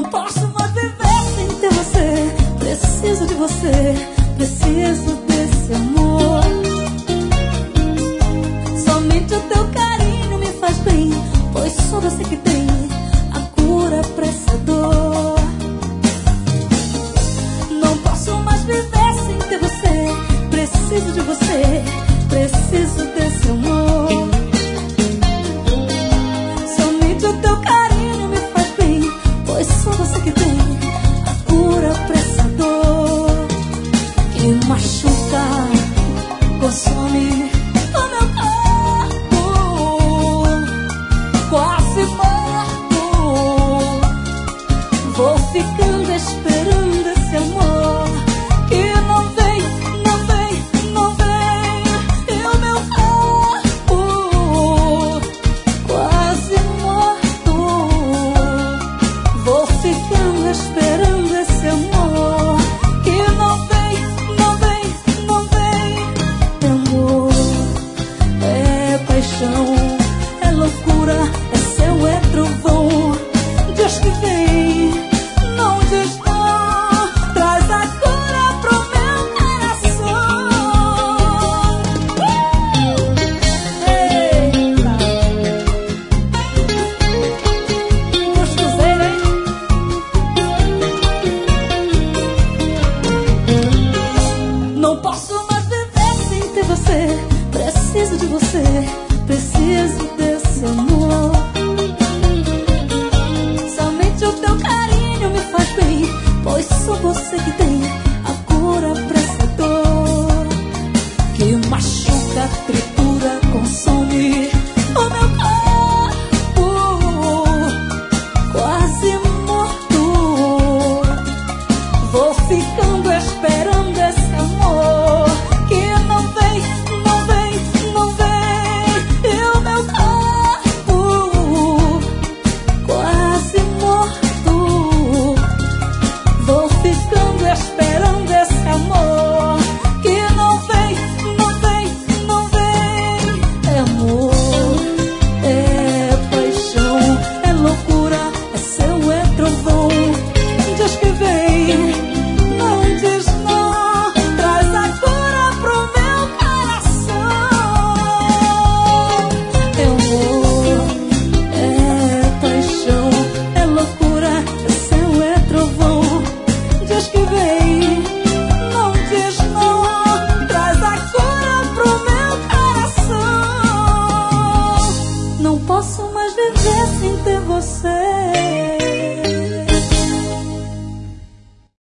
Não posso mais viver sem ter você. Preciso de você, preciso desse amor. Somente o teu carinho me faz bem, pois só você que tem a cura pra essa dor. Não posso mais viver sem ter você. Preciso de você, preciso desse amor. Somente o teu carinho me faz bem, pois só você que tem a cura pra essa dor que machuca, consome o meu corpo, quase morto. Vou ficando esperando esse amor que não vem, não vem, não vem. E o meu corpo quase morto. Vou ficando esperando esse amor que não vem, não vem, não vem. É amor, é paixão, é loucura, é céu, é trovão. Deus que vem, não diz não, traz a cura pro meu coração. Eita, gostoseira, hein? Não posso mais viver sem ter você. Preciso de você, preciso desse amor. Somente o teu carinho me faz bem, pois só você que tem a cura pra essa dor que machuca, tritura, consome o meu corpo quase morto. Vou ficando esperando esse amor que não vem, não vem, não vem. E o meu corpo quase morto. Vou ficando esperando esse amor que não vem, não vem, não vem. É amor, é paixão, é loucura, é céu, é trovão. Deus que vem, não diz não, traz a cura pro meu coração. É amor, é paixão, é loucura, é céu, é trovão. Deus que vem, não diz não, traz a cura pro meu coração. Não posso mais viver sem ter você.